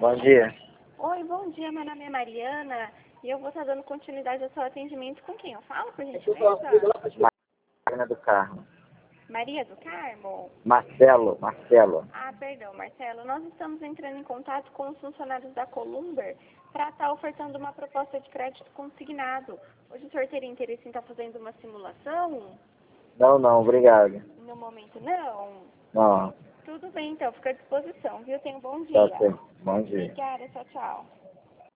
Bom dia. Oi, bom dia, meu nome é Mariana e eu vou estar dando continuidade ao seu atendimento com quem eu falo, por gentileza? Máquina do Carmo. Maria do Carmo? Marcelo. Ah, perdão, Marcelo. Nós estamos entrando em contato com os funcionários da Columber para estar ofertando uma proposta de crédito consignado. Hoje o senhor teria interesse em estar fazendo uma simulação? Não, obrigado. No momento, não? Não, Tudo bem, então. Fica à disposição, viu? Tenha um bom tá dia. certo. Bom dia. Obrigada. Tchau, tchau.